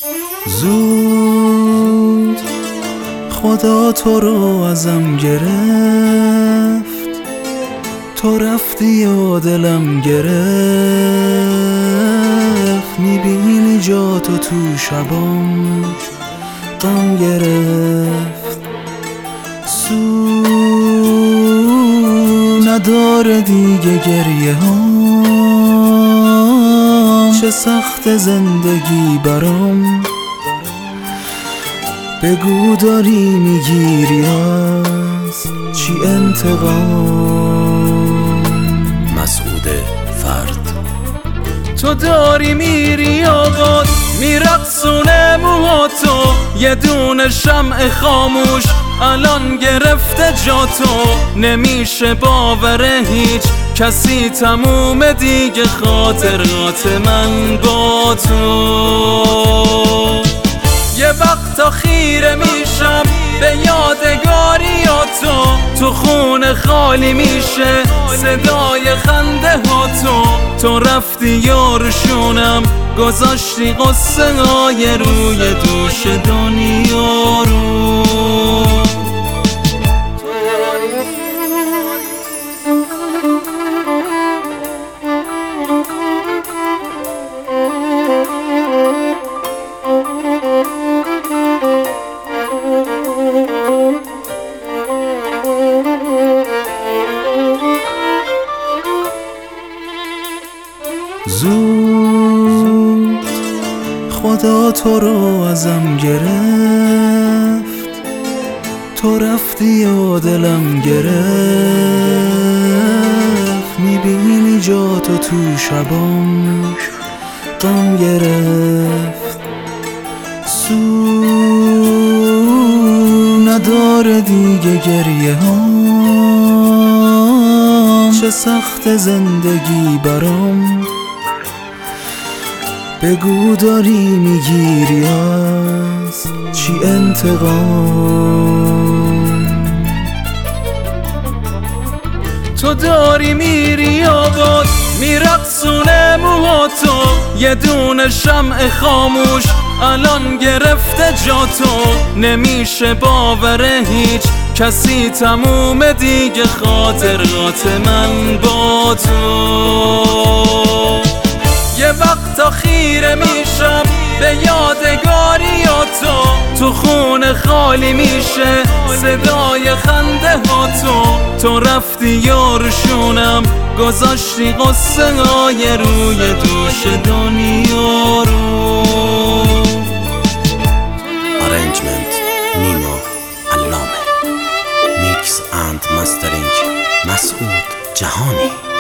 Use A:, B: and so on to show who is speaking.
A: زود خدا تو رو ازم گرفت، تو رفتی و دلم گرفت. میبینی جا تو شبام غم گرفت. سود نداره دیگه گریه هام، چه سخت زندگی برام. بگو داری میگیری از چی انتقام؟
B: مسعود فرد.
C: تو داری میری آقاد میرقصونه موهاتو، یه دونه شمع خاموش الان گرفته جاتو. نمیشه باوره هیچ کسی تموم دیگه خاطرات من با تو. یه وقتا خیره میشم به یادگاریاتو، تو خونه خالی میشه صدای خنده هاتو. تو رفتی یارشونم گذاشتی قصه های روی دوش دنیا رو.
A: زود خدا تو رو ازم گرفت، تو رفتی و دلم گرفت. میبینی جا تو شبام غم گرفت. سود نداره دیگه گریه هام، چه سخت زندگی برام. بگو داری میگیری از چی انتقام؟
C: تو داری میری آباد میرقصونه موهاتو، یه دونه شمع خاموش الان گرفته جاتو. نمیشه باوره هیچ کسی تموم دیگه خاطرات من با تو. یه وقتا خیره میشم به یادگاریاتو، تو خونه خالی میشه صدای خنده هاتو. تو رفتی یارشونم گذاشتی قصه های روی دوش دنیا رو.
B: آرنجمنت نیما علامه. میکس اند مسترینگ مسعود جهانی.